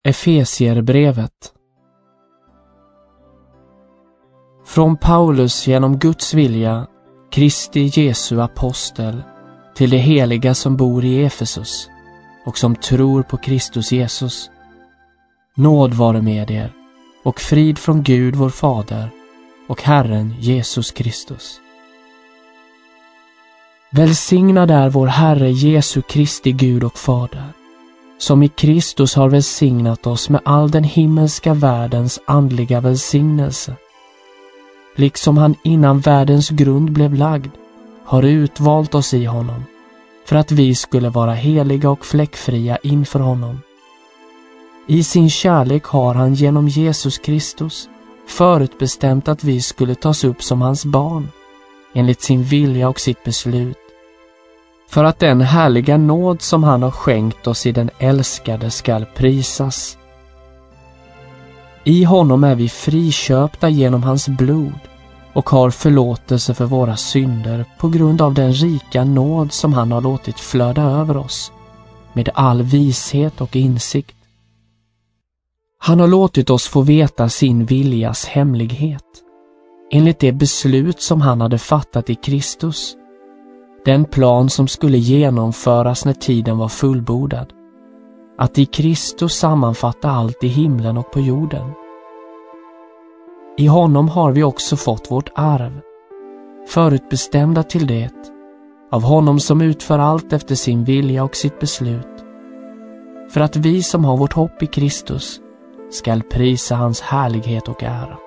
Efesierbrevet. Från Paulus genom Guds vilja, Kristi Jesu apostel, till de heliga som bor i Efesus och som tror på Kristus Jesus. Nåd vare med er och frid från Gud vår Fader och Herren Jesus Kristus. Välsignad är vår Herre Jesu Kristi Gud och Fader, som i Kristus har välsignat oss med all den himmelska världens andliga välsignelse. Liksom han innan världens grund blev lagd har utvalt oss i honom, för att vi skulle vara heliga och fläckfria inför honom. I sin kärlek har han genom Jesus Kristus förutbestämt att vi skulle tas upp som hans barn, enligt sin vilja och sitt beslut, för att den härliga nåd som han har skänkt oss i den älskade skall prisas. I honom är vi friköpta genom hans blod och har förlåtelse för våra synder på grund av den rika nåd som han har låtit flöda över oss med all vishet och insikt. Han har låtit oss få veta sin viljas hemlighet, enligt det beslut som han hade fattat i Kristus, den plan som skulle genomföras när tiden var fullbordad, att i Kristus sammanfatta allt i himlen och på jorden. I honom har vi också fått vårt arv, förutbestämda till det, av honom som utför allt efter sin vilja och sitt beslut, för att vi som har vårt hopp i Kristus skall prisa hans härlighet och ära.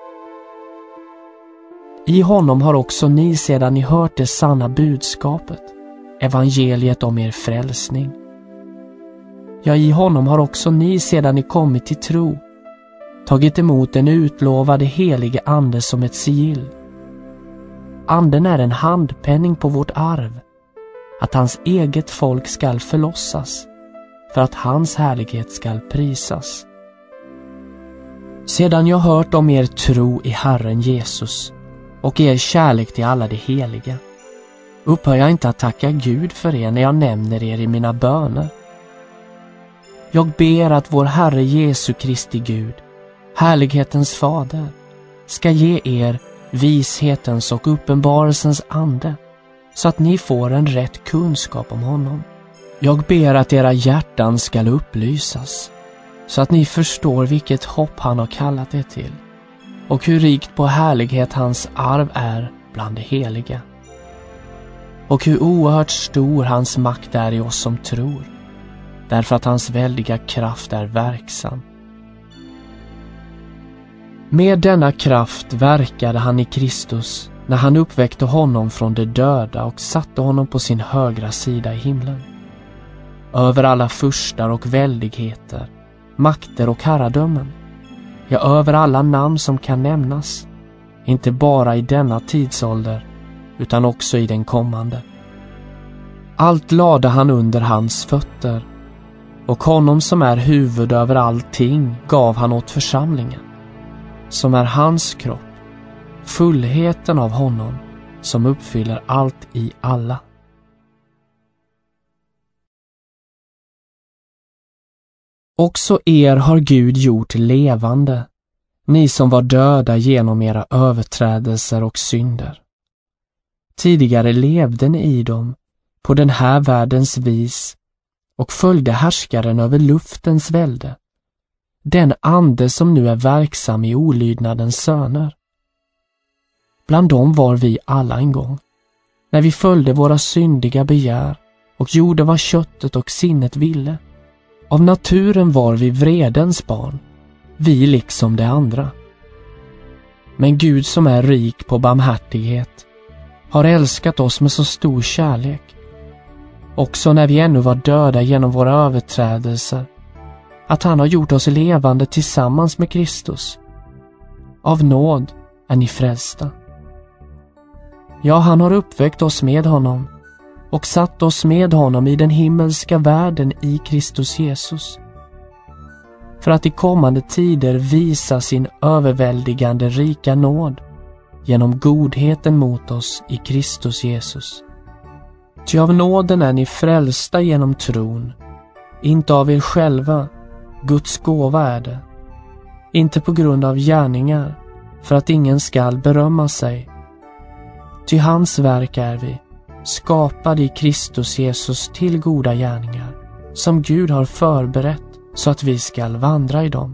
I honom har också ni sedan ni hört det sanna budskapet, evangeliet om er frälsning. Ja, i honom har också ni sedan ni kommit till tro tagit emot den utlovade helige ande som ett sigill. Anden är en handpenning på vårt arv, att hans eget folk skall förlossas, för att hans härlighet skall prisas. Sedan jag hört om er tro i Herren Jesus och er kärlek till alla de heliga, upphör jag inte att tacka Gud för er när jag nämner er i mina böner. Jag ber att vår Herre Jesu Kristi Gud, härlighetens Fader, ska ge er vishetens och uppenbarelsens ande, så att ni får en rätt kunskap om honom. Jag ber att era hjärtan skall upplysas, så att ni förstår vilket hopp han har kallat er till, och hur rikt på härlighet hans arv är bland de heliga, och hur oerhört stor hans makt är i oss som tror, därför att hans väldiga kraft är verksam. Med denna kraft verkade han i Kristus när han uppväckte honom från de döda och satte honom på sin högra sida i himlen, över alla furstar och väldigheter, makter och herradömen, ja, över alla namn som kan nämnas, inte bara i denna tidsålder utan också i den kommande. Allt lade han under hans fötter, och honom som är huvud över allting gav han åt församlingen, som är hans kropp, fullheten av honom som uppfyller allt i alla. Också er har Gud gjort levande, ni som var döda genom era överträdelser och synder. Tidigare levde ni i dem på den här världens vis och följde härskaren över luftens välde, den ande som nu är verksam i olydnadens söner. Bland dem var vi alla en gång, när vi följde våra syndiga begär och gjorde vad köttet och sinnet ville. Av naturen var vi vredens barn, vi liksom de andra. Men Gud som är rik på barmhärtighet har älskat oss med så stor kärlek, också när vi ännu var döda genom våra överträdelser, att han har gjort oss levande tillsammans med Kristus. Av nåd är ni frälsta. Ja, han har uppväckt oss med honom och satt oss med honom i den himmelska världen i Kristus Jesus, för att i kommande tider visa sin överväldigande rika nåd genom godheten mot oss i Kristus Jesus. Ty av nåden är ni frälsta genom tron, inte av er själva, Guds gåva är det, inte på grund av gärningar, för att ingen skall berömma sig. Ty hans verk är vi, skapade i Kristus Jesus till goda gärningar, som Gud har förberett så att vi skall vandra i dem.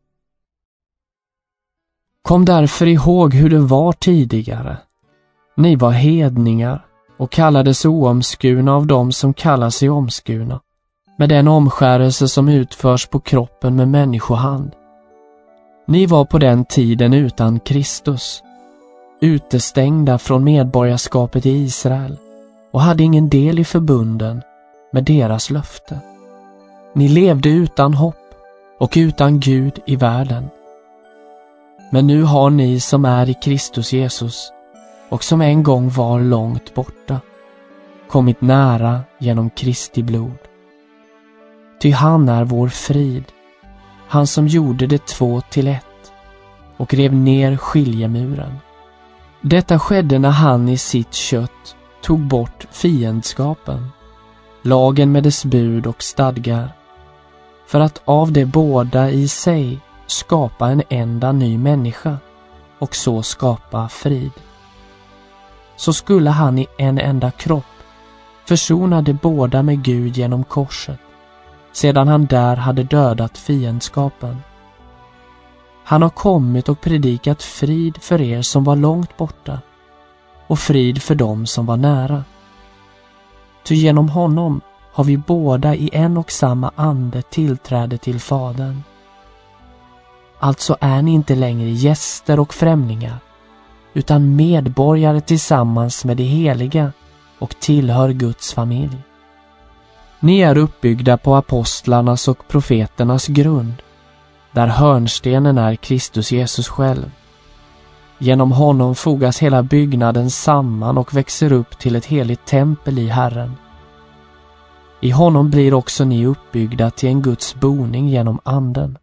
Kom därför ihåg hur det var tidigare. Ni var hedningar och kallades oomskurna av dem som kallar sig omskurna, med den omskärelse som utförs på kroppen med människohand. Ni var på den tiden utan Kristus, utestängda från medborgarskapet i Israel och hade ingen del i förbunden med deras löfte. Ni levde utan hopp och utan Gud i världen. Men nu har ni som är i Kristus Jesus och som en gång var långt borta kommit nära genom Kristi blod. Ty han är vår frid, han som gjorde det 2 till 1 och rev ner skiljemuren. Detta skedde när han i sitt kött tog bort fiendskapen, lagen med dess bud och stadgar, för att av det båda i sig skapa en enda ny människa och så skapa frid. Så skulle han i en enda kropp försona de båda med Gud genom korset, sedan han där hade dödat fiendskapen. Han har kommit och predikat frid för er som var långt borta och frid för dem som var nära. Ty genom honom har vi båda i en och samma ande tillträde till Fadern. Alltså är ni inte längre gäster och främlingar, utan medborgare tillsammans med de heliga och tillhör Guds familj. Ni är uppbyggda på apostlarnas och profeternas grund, där hörnstenen är Kristus Jesus själv. Genom honom fogas hela byggnaden samman och växer upp till ett heligt tempel i Herren. I honom blir också ni uppbyggda till en Guds boning genom anden.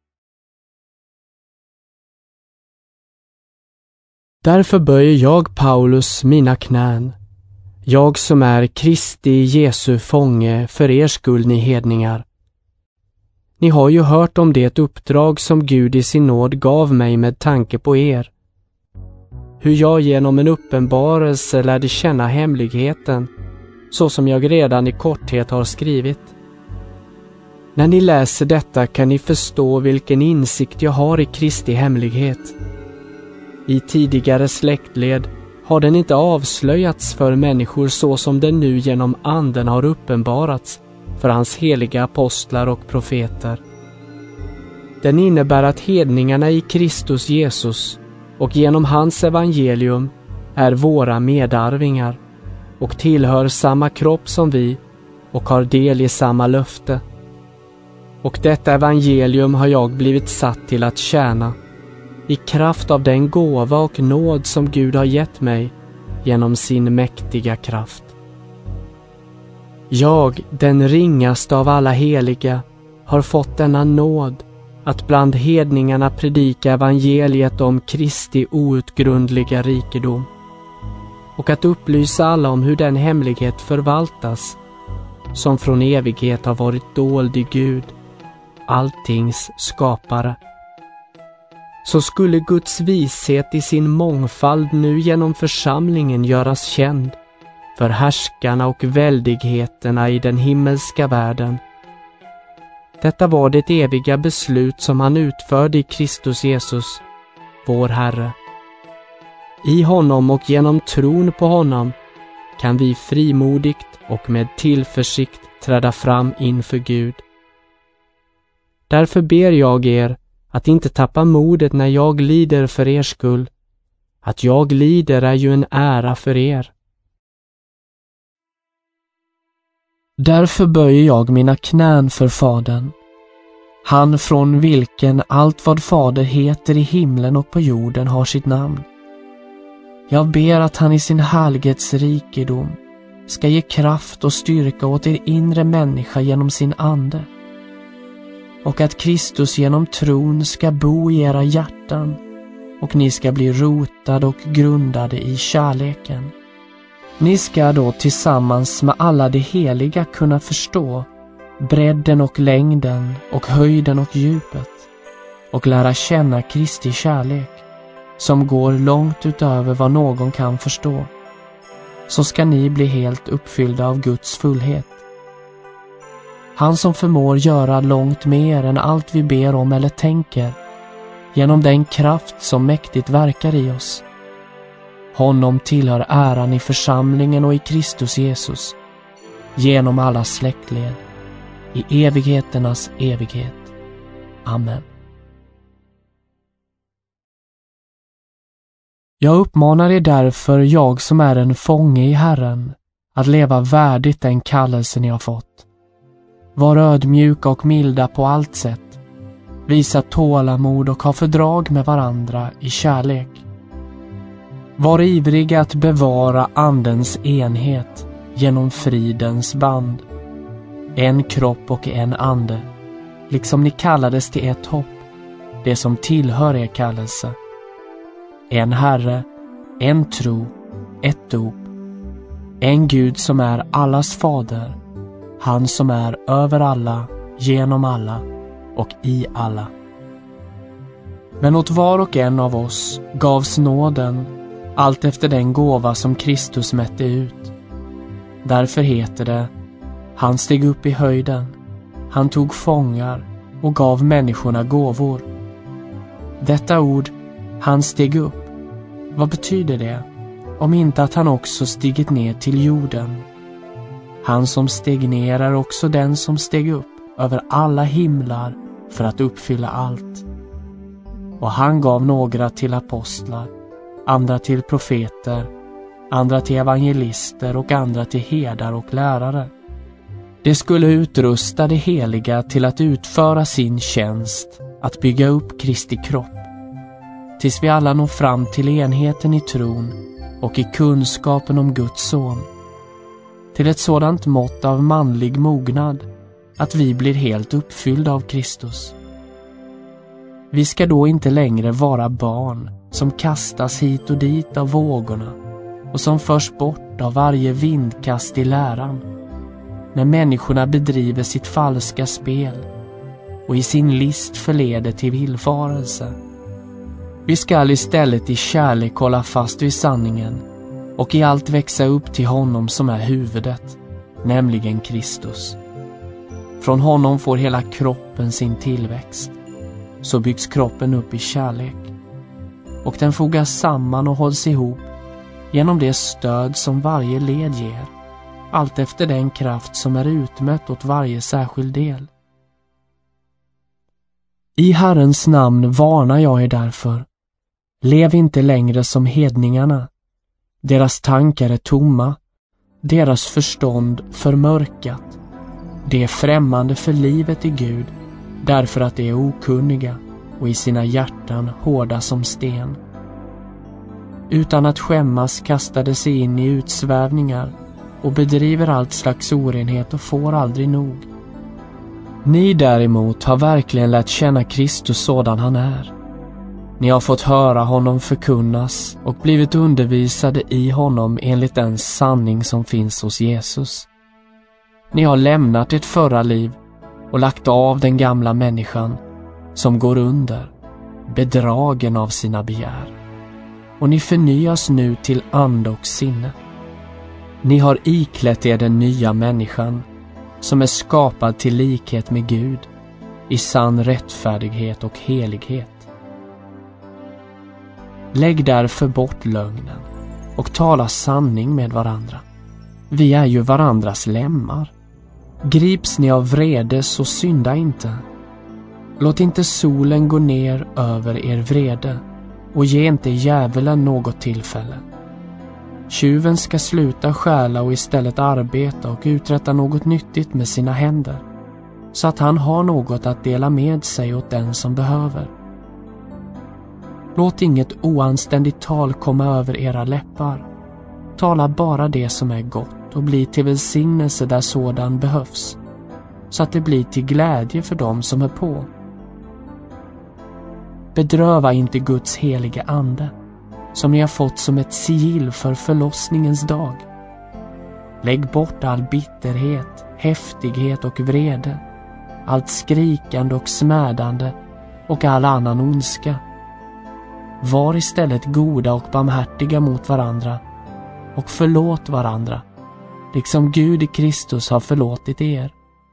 Därför böjer jag, Paulus, mina knän, jag som är Kristi Jesu fånge för er skull, ni hedningar. Ni har ju hört om det uppdrag som Gud i sin nåd gav mig med tanke på er. Hur jag genom en uppenbarelse lärde känna hemligheten, så som jag redan i korthet har skrivit. När ni läser detta kan ni förstå vilken insikt jag har i Kristi hemlighet. I tidigare släktled har den inte avslöjats för människor så som den nu genom anden har uppenbarats för hans heliga apostlar och profeter. Den innebär att hedningarna i Kristus Jesus och genom hans evangelium är våra medarvingar och tillhör samma kropp som vi och har del i samma löfte. Och detta evangelium har jag blivit satt till att tjäna i kraft av den gåva och nåd som Gud har gett mig genom sin mäktiga kraft. Jag, den ringaste av alla heliga, har fått denna nåd att bland hedningarna predika evangeliet om Kristi outgrundliga rikedom och att upplysa alla om hur den hemlighet förvaltas som från evighet har varit dold i Gud, alltings skapare. Så skulle Guds vishet i sin mångfald nu genom församlingen göras känd för härskarna och väldigheterna i den himmelska världen. Detta var det eviga beslut som han utförde i Kristus Jesus, vår Herre. I honom och genom tron på honom kan vi frimodigt och med tillförsikt träda fram inför Gud. Därför ber jag er att inte tappa modet när jag lider för er skull. Att jag lider är ju en ära för er. Därför böjer jag mina knän för Fadern, han från vilken allt vad Fader heter i himlen och på jorden har sitt namn. Jag ber att han i sin härlighets rikedom ska ge kraft och styrka åt er inre människa genom sin ande, och att Kristus genom tron ska bo i era hjärtan och ni ska bli rotade och grundade i kärleken. Ni ska då tillsammans med alla de heliga kunna förstå bredden och längden och höjden och djupet, och lära känna Kristi kärlek, som går långt utöver vad någon kan förstå. Så ska ni bli helt uppfyllda av Guds fullhet. Han som förmår göra långt mer än allt vi ber om eller tänker, genom den kraft som mäktigt verkar i oss. Honom tillhör äran i församlingen och i Kristus Jesus, genom alla släktled, i evigheternas evighet. Amen. Jag uppmanar er därför, jag som är en fånge i Herren, att leva värdigt den kallelse ni har fått. Var ödmjuka och milda på allt sätt. Visa tålamod och ha fördrag med varandra i kärlek. Var ivriga att bevara andens enhet genom fridens band. En kropp och en ande, liksom ni kallades till ett hopp, det som tillhör er kallelse. En Herre, en tro, ett dop. En Gud som är allas fader, han som är över alla, genom alla och i alla. Men åt var och en av oss gavs nåden, allt efter den gåva som Kristus mätte ut. Därför heter det: han steg upp i höjden, han tog fångar och gav människorna gåvor. Detta ord, han steg upp, vad betyder det, om inte att han också stigit ner till jorden? Han som steg ner är också den som steg upp över alla himlar för att uppfylla allt. Och han gav några till apostlar, andra till profeter, andra till evangelister och andra till herdar och lärare. Det skulle utrusta de heliga till att utföra sin tjänst, att bygga upp Kristi kropp, tills vi alla når fram till enheten i tron och i kunskapen om Guds son, till ett sådant mått av manlig mognad att vi blir helt uppfyllda av Kristus. Vi ska då inte längre vara barn som kastas hit och dit av vågorna och som förs bort av varje vindkast i läran, när människorna bedriver sitt falska spel och i sin list förleder till villfarelse. Vi skall istället i kärlek hålla fast vid sanningen och i allt växa upp till honom som är huvudet, nämligen Kristus. Från honom får hela kroppen sin tillväxt. Så byggs kroppen upp i kärlek, och den fogas samman och hålls ihop genom det stöd som varje led ger, allt efter den kraft som är utmätt åt varje särskild del. I Herrens namn varnar jag er därför. Lev inte längre som hedningarna. Deras tankar är tomma, deras förstånd förmörkat. De är främmande för livet i Gud, därför att de är okunniga och i sina hjärtan hårda som sten. Utan att skämmas kastar de sig in i utsvävningar och bedriver allt slags orenhet och får aldrig nog. Ni däremot har verkligen lärt känna Kristus sådan han är. Ni har fått höra honom förkunnas och blivit undervisade i honom enligt den sanning som finns hos Jesus. Ni har lämnat ert förra liv och lagt av den gamla människan som går under, bedragen av sina begär. Och ni förnyas nu till ande och sinne. Ni har iklätt er den nya människan som är skapad till likhet med Gud i sann rättfärdighet och helighet. Lägg därför bort lögnen och tala sanning med varandra. Vi är ju varandras lemmar. Grips ni av vrede så synda inte. Låt inte solen gå ner över er vrede och ge inte djävulen något tillfälle. Tjuven ska sluta stjäla och istället arbeta och uträtta något nyttigt med sina händer, så att han har något att dela med sig åt den som behöver. Låt inget oanständigt tal komma över era läppar. Tala bara det som är gott och bli till välsignelse där sådan behövs, så att det blir till glädje för dem som är på. Bedröva inte Guds heliga ande, som ni har fått som ett sigill för förlossningens dag. Lägg bort all bitterhet, häftighet och vrede, allt skrikande och smädande och all annan ondska. Var istället goda och barmhärtiga mot varandra och förlåt varandra, liksom Gud i Kristus har förlåtit er.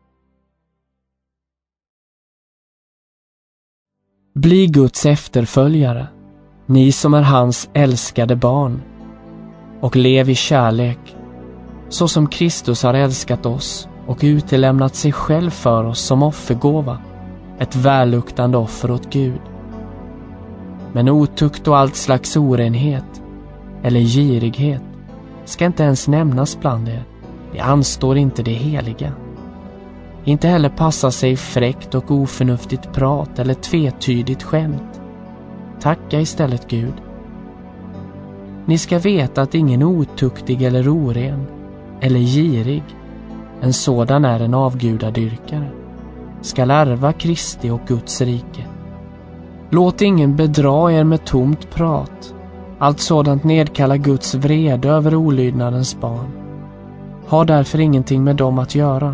Bli Guds efterföljare, ni som är hans älskade barn, och lev i kärlek, så som Kristus har älskat oss och utelämnat sig själv för oss som offergåva, ett välluktande offer åt Gud. Men otukt och allt slags orenhet eller girighet ska inte ens nämnas bland er. Det anstår inte det heliga. Inte heller passa sig fräckt och oförnuftigt prat eller tvetydigt skämt. Tacka istället Gud. Ni ska veta att ingen otuktig eller oren eller girig, en sådan är en avgudadyrkare, ska ärva Kristi och Guds rike. Låt ingen bedra er med tomt prat. Allt sådant nedkallar Guds vrede över olydnadens barn. Ha därför ingenting med dem att göra.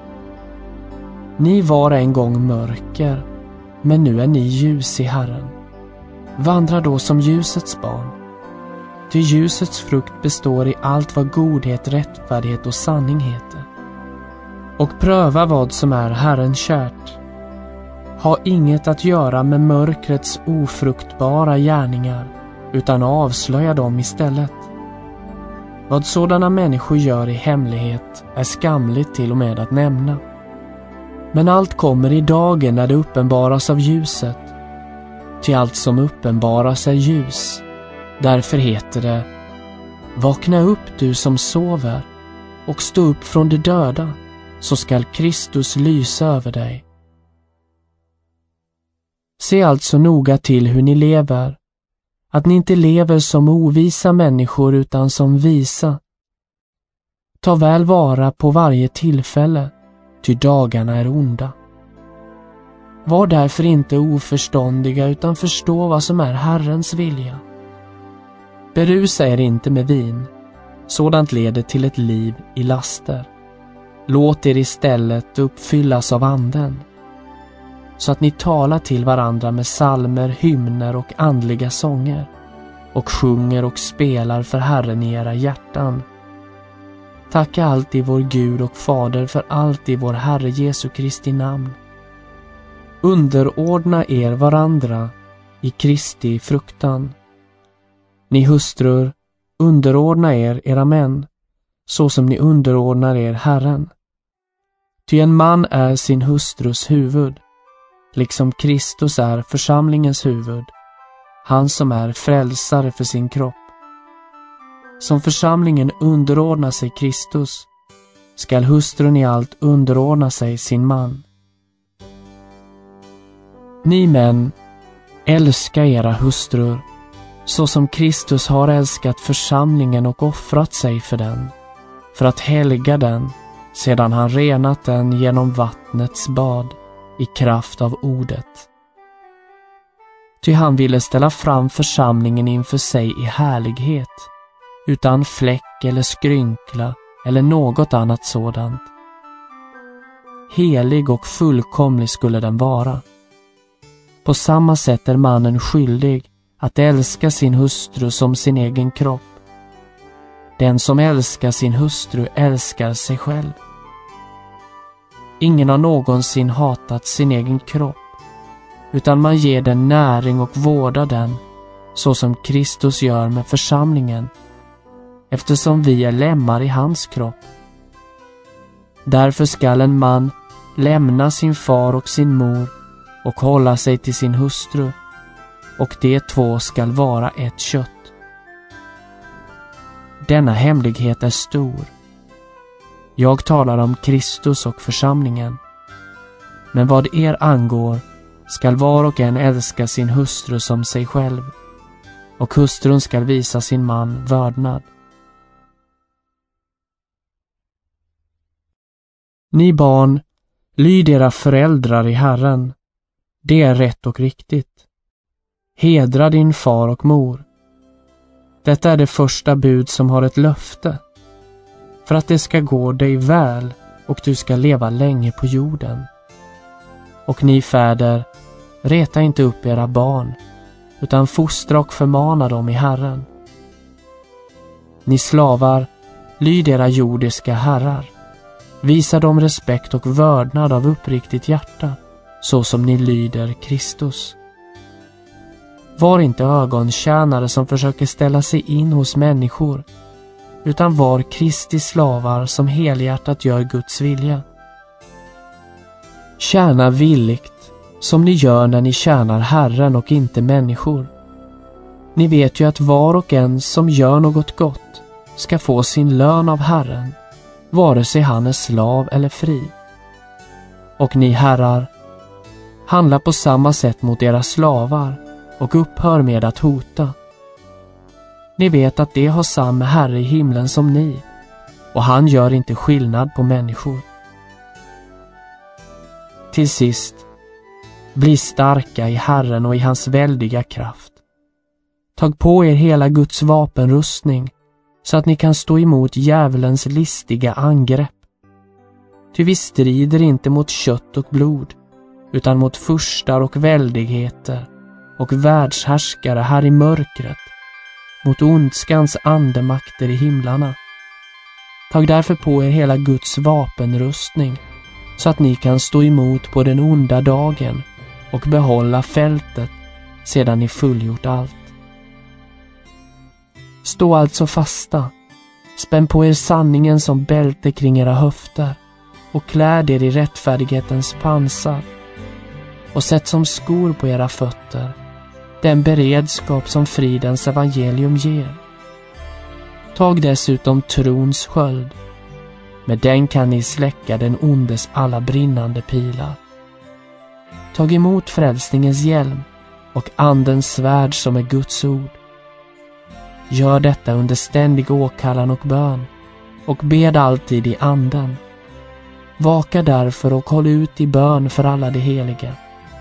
Ni var en gång mörker, men nu är ni ljus i Herren. Vandra då som ljusets barn. Ty ljusets frukt består i allt vad godhet, rättfärdighet och sanning heter. Och pröva vad som är Herren kärt. Ha inget att göra med mörkrets ofruktbara gärningar, utan avslöja dem istället. Vad sådana människor gör i hemlighet är skamligt till och med att nämna. Men allt kommer i dagen när det uppenbaras av ljuset. Till allt som uppenbaras är ljus. Därför heter det: vakna upp du som sover och stå upp från de döda, så skall Kristus lysa över dig. Se alltså noga till hur ni lever, att ni inte lever som ovisa människor utan som visa. Ta väl vara på varje tillfälle, ty dagarna är onda. Var därför inte oförståndiga utan förstå vad som är Herrens vilja. Berusa er inte med vin, sådant leder till ett liv i laster. Låt er istället uppfyllas av anden, så att ni talar till varandra med psalmer, hymner och andliga sånger, och sjunger och spelar för Herren i era hjärtan. Tacka alltid vår Gud och Fader för allt i vår Herre Jesu Kristi namn. Underordna er varandra i Kristi fruktan. Ni hustrur, underordna er era män, så som ni underordnar er Herren. Ty en man är sin hustrus huvud, liksom Kristus är församlingens huvud, han som är frälsare för sin kropp. Som församlingen underordnar sig Kristus, skall hustrun i allt underordna sig sin man. Ni män, älska era hustrur, så som Kristus har älskat församlingen och offrat sig för den, för att helga den, sedan han renat den genom vattnets bad, i kraft av ordet. Ty han ville ställa fram församlingen inför sig i härlighet, utan fläck eller skrynkla eller något annat sådant. Helig och fullkomlig skulle den vara. På samma sätt är mannen skyldig att älska sin hustru som sin egen kropp. Den som älskar sin hustru älskar sig själv. Ingen har någonsin hatat sin egen kropp, utan man ger den näring och vårdar den, så som Kristus gör med församlingen, eftersom vi är lemmar i hans kropp. Därför skall en man lämna sin far och sin mor och hålla sig till sin hustru, och de två skall vara ett kött. Denna hemlighet är stor. Jag talar om Kristus och församlingen. Men vad er angår skall var och en älska sin hustru som sig själv, och hustrun skall visa sin man vördnad. Ni barn, lyd era föräldrar i Herren. Det är rätt och riktigt. Hedra din far och mor. Detta är det första bud som har ett löfte, för att det ska gå dig väl och du ska leva länge på jorden. Och ni fäder, reta inte upp era barn, utan fostra och förmana dem i Herren. Ni slavar, lyd era jordiska herrar. Visa dem respekt och vördnad av uppriktigt hjärta, så som ni lyder Kristus. Var inte ögontjänare som försöker ställa sig in hos människor, utan var Kristi slavar som helhjärtat gör Guds vilja. Tjäna villigt, som ni gör när ni tjänar Herren och inte människor. Ni vet ju att var och en som gör något gott ska få sin lön av Herren, vare sig han är slav eller fri. Och ni herrar, handla på samma sätt mot era slavar och upphör med att hota. Ni vet att det har samma Herre i himlen som ni, och han gör inte skillnad på människor. Till sist, bli starka i Herren och i hans väldiga kraft. Tag på er hela Guds vapenrustning, så att ni kan stå emot djävulens listiga angrepp. Ty vi strider inte mot kött och blod, utan mot furstar och väldigheter och världshärskare här i mörkret, mot ondskans andemakter i himlarna. Tag därför på er hela Guds vapenrustning, så att ni kan stå emot på den onda dagen och behålla fältet sedan ni fullgjort allt. Stå alltså fasta, spänn på er sanningen som bälte kring era höfter och kläd er i rättfärdighetens pansar, och sätt som skor på era fötter den beredskap som fridens evangelium ger. Tag dessutom trons sköld, med den kan ni släcka den ondes alla brinnande pilar. Tag emot frälsningens hjälm och andens svärd som är Guds ord. Gör detta under ständig åkallan och bön, och bed alltid i anden. Vaka därför och håll ut i bön för alla de heliga.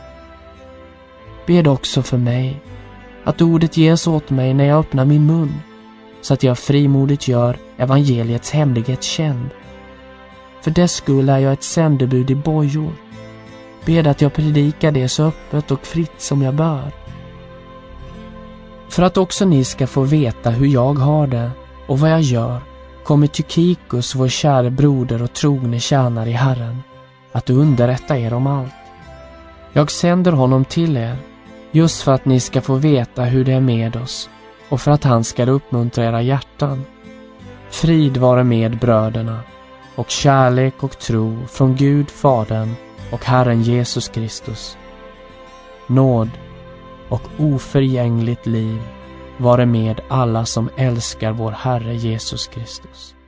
Bed också för mig, att ordet ges åt mig när jag öppnar min mun, så att jag frimodigt gör evangeliets hemlighet känd. För dess skull är jag ett sändebud i bojor. Bed att jag predikar det så öppet och fritt som jag bör. För att också ni ska få veta hur jag har det och vad jag gör, kommer Tykikus, vår kära broder och trogne tjänare i Herren, att underrätta er om allt. Jag sänder honom till er, just för att ni ska få veta hur det är med oss, och för att han ska uppmuntra era hjärtan. Frid vare med bröderna, och kärlek och tro från Gud Fadern och Herren Jesus Kristus. Nåd och oförgängligt liv vare med alla som älskar vår Herre Jesus Kristus.